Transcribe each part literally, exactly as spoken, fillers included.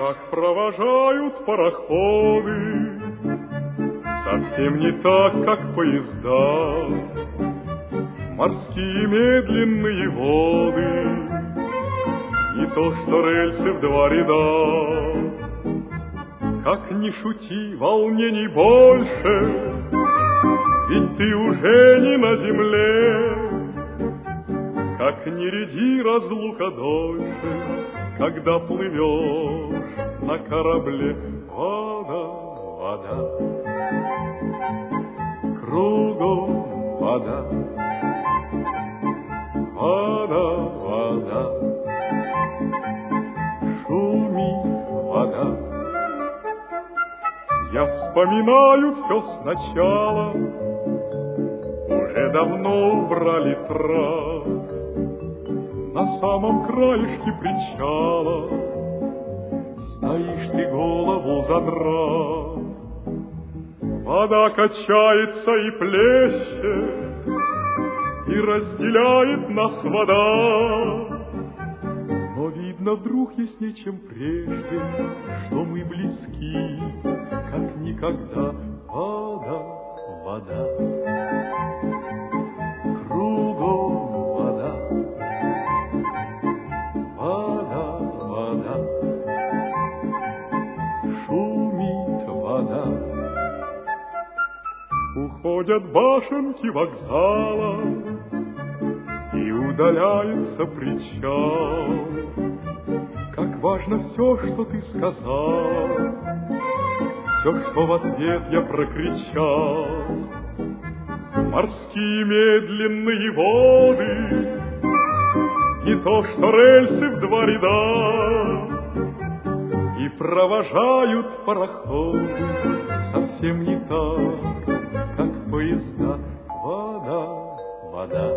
как провожают пароходы, совсем не так, как поезда, морские медленные воды, не то что рельсы в два ряда. Как ни шути, волнений больше, ведь ты уже не на земле. Как ни ряди разлука дольше, когда плывешь на корабле. Вода, вода, кругом вода, вода, вода, шумит вода. Я вспоминаю все сначала, уже давно убрали трап. На самом краешке причала стоишь ты, голову задрав. Вода качается и плещет, и разделяет нас вода. Но видно, вдруг яснее, чем прежде, что мы близки, как никогда. Вода, вода, кругом вода, вода, вода, шумит вода. Уходят башенки вокзала, и удаляется причал. Как важно все, что ты сказал, все, что в ответ я прокричал. Морские медленные воды, не то что рельсы в два ряда, и провожают пароходы совсем не так, как поезда. Вода, вода,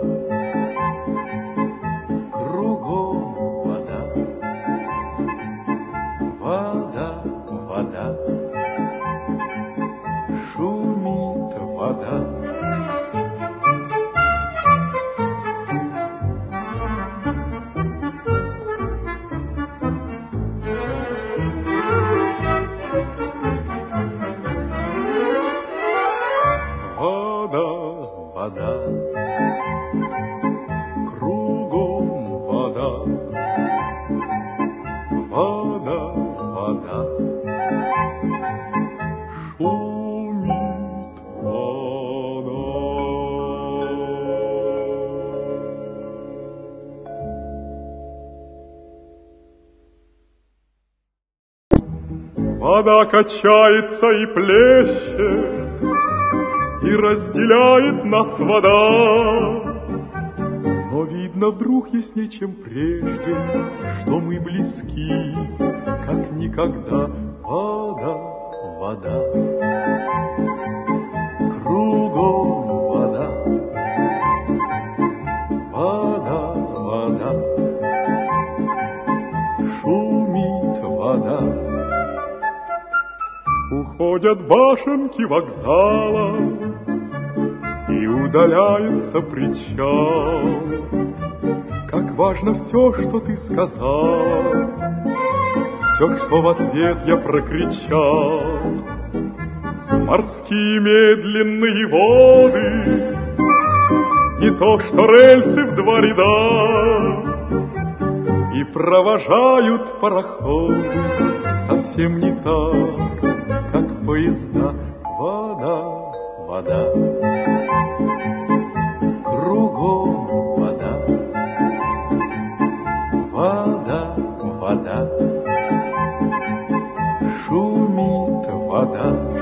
кругом вода, вода, вода, шумит вода. Вода, кругом вода, вода, вода, шумит вода. Вода качается и плещет, и разделяет нас вода. Но видно, вдруг яснее, чем прежде, что мы близки, как никогда. Вода, вода, кругом вода, вода, вода, шумит вода. Уходят башенки вокзала, и удаляется причал. Как важно все, что ты сказал, все, что в ответ я прокричал. Морские медленные воды, не то что рельсы в два ряда, и провожают пароходы совсем не так, как поезда. Вода, вода, кругом вода, вода, вода, шумит вода.